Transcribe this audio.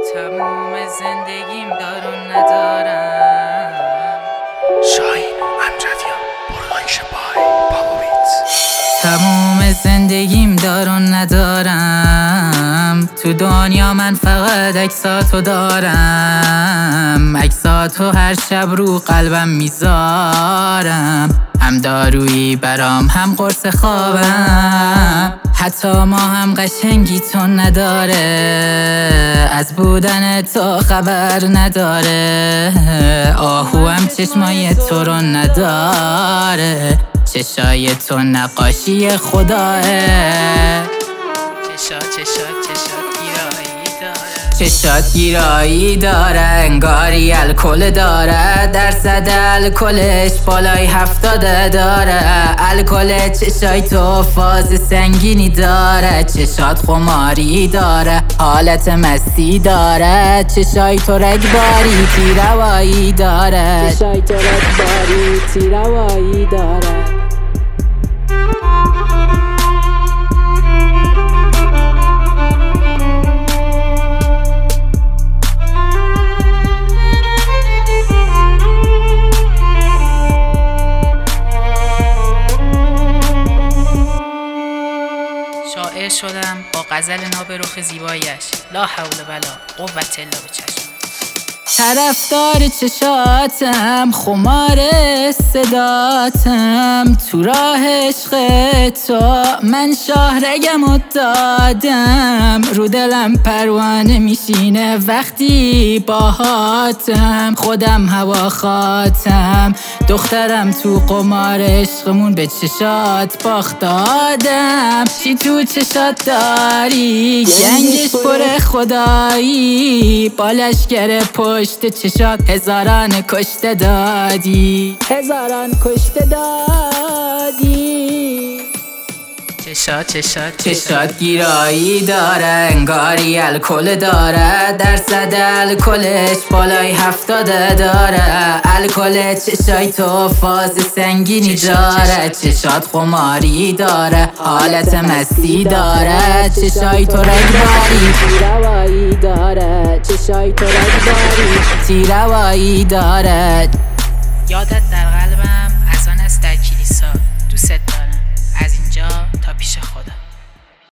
تموم زندگیم دار و ندارم. شاهین امجدیان برغایش بای بابا بیت. تموم زندگیم دار و ندارم. تو دنیا من فقط عکساتو دارم، عکساتو هر شب رو قلبم میذارم. هم دارویی برام هم قرص خوابم، حتی ما هم قشنگی تو نداره، از بودن تو خبر نداره. آهو هم چشمای تو رو نداره، چشای تو نقاشی خداه. چشات گیرایی داره، انگاری الکل داره، درصد الکلش بالای 70 داره. الکل چشای تو فاز سنگینی داره، چشات خماری داره، حالت مستی داره. چشای تو رگباری تیروایی داره، چشای تو رگباری تیروایی داره. شاعر شدم با غزل ناب رخ زیبایش، لا حول ولا قوة الا بالله. طرفدار چشاتم، خمار صداتم، تو راه عشق تو من شاهرگمو دادم. رو دلم پروانه میشینه وقتی باهاتم، خودم هوا خاتم، دخترم تو قمار عشقمون به چشات باخت دادم. چی تو چشات داری گنگش پر خدایی، بالشگر پشت چشات هزاران کشته دادی، هزاران کشته دادی. چشات گیرایی داره، انگاری الکل داره، درصد الکلش بالای 70 داره. الکل چشای تو فاز سنگینی داره، چشات خماری داره، حالت مستی داره. چشای تو رگباری تیروایی داره، چشای تو رگباری تیروایی داره. یادت در قلبم